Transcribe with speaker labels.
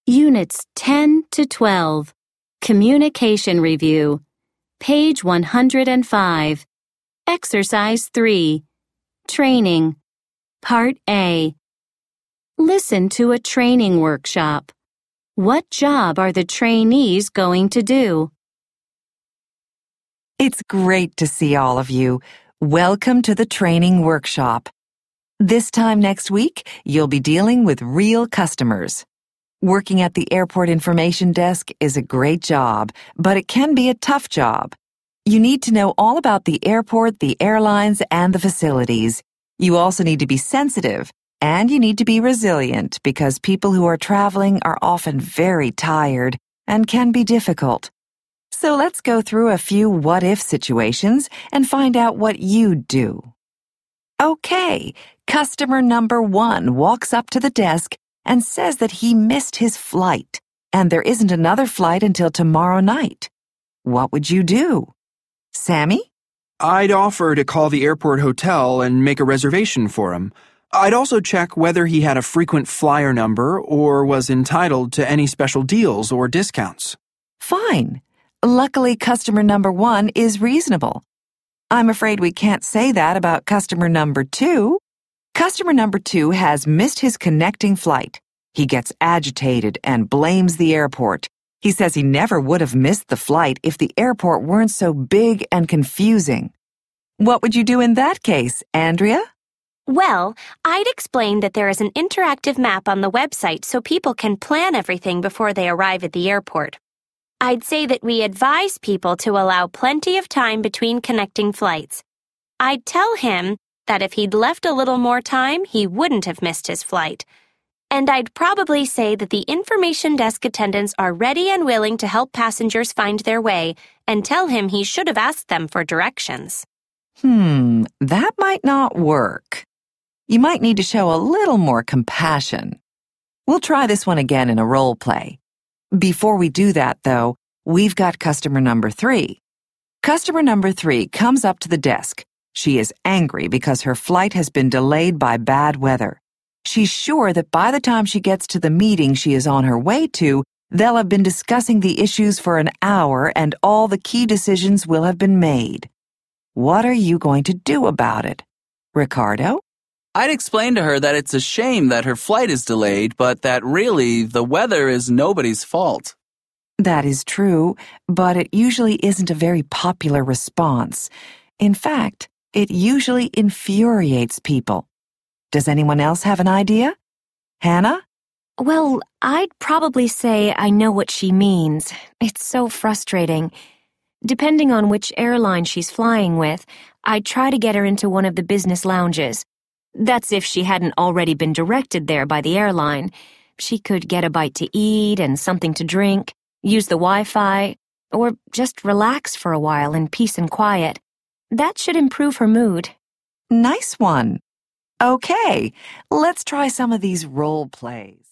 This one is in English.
Speaker 1: Units 10 to 12. Communication Review. Page 105. Exercise 3. Training. Part A. Listen to a training workshop. What job are the trainees going to do?
Speaker 2: It's great to see all of you. Welcome to the training workshop. This time next week, you'll be dealing with real customers. Working at the airport information desk is a great job, but it can be a tough job. You need to know all about the airport, the airlines, and the facilities. You also need to be sensitive, and you need to be resilient because people who are traveling are often very tired and can be difficult. So let's go through a few what-if situations and find out what you'd do. Okay, customer number 1 walks up to the desk and says that he missed his flight, and there isn't another flight until tomorrow night. What would you do? Sammy?
Speaker 3: I'd offer to call the airport hotel and make a reservation for him. I'd also check whether he had a frequent flyer number or was entitled to any special deals or discounts.
Speaker 2: Fine. Luckily, customer number 1 is reasonable. I'm afraid we can't say that about customer number 2. Customer number 2 has missed his connecting flight. He gets agitated and blames the airport. He says he never would have missed the flight if the airport weren't so big and confusing. What would you do in that case, Andrea?
Speaker 4: Well, I'd explain that there is an interactive map on the website so people can plan everything before they arrive at the airport. I'd say that we advise people to allow plenty of time between connecting flights. I'd tell him that if he'd left a little more time, he wouldn't have missed his flight. And I'd probably say that the information desk attendants are ready and willing to help passengers find their way and tell him he should have asked them for directions.
Speaker 2: That might not work. You might need to show a little more compassion. We'll try this one again in a role play. Before we do that, though, we've got customer number 3. Customer number 3 comes up to the desk. She is angry because her flight has been delayed by bad weather. She's sure that by the time she gets to the meeting she is on her way to, they'll have been discussing the issues for an hour and all the key decisions will have been made. What are you going to do about it? Ricardo?
Speaker 5: I'd explain to her that it's a shame that her flight is delayed, but that really the weather is nobody's fault.
Speaker 2: That is true, but it usually isn't a very popular response. In fact, it usually infuriates people. Does anyone else have an idea? Hannah?
Speaker 1: Well, I'd probably say I know what she means. It's so frustrating. Depending on which airline she's flying with, I'd try to get her into one of the business lounges. That's if she hadn't already been directed there by the airline. She could get a bite to eat and something to drink, use the Wi-Fi, or just relax for a while in peace and quiet. That should improve her mood.
Speaker 2: Nice one. Okay, let's try some of these role plays.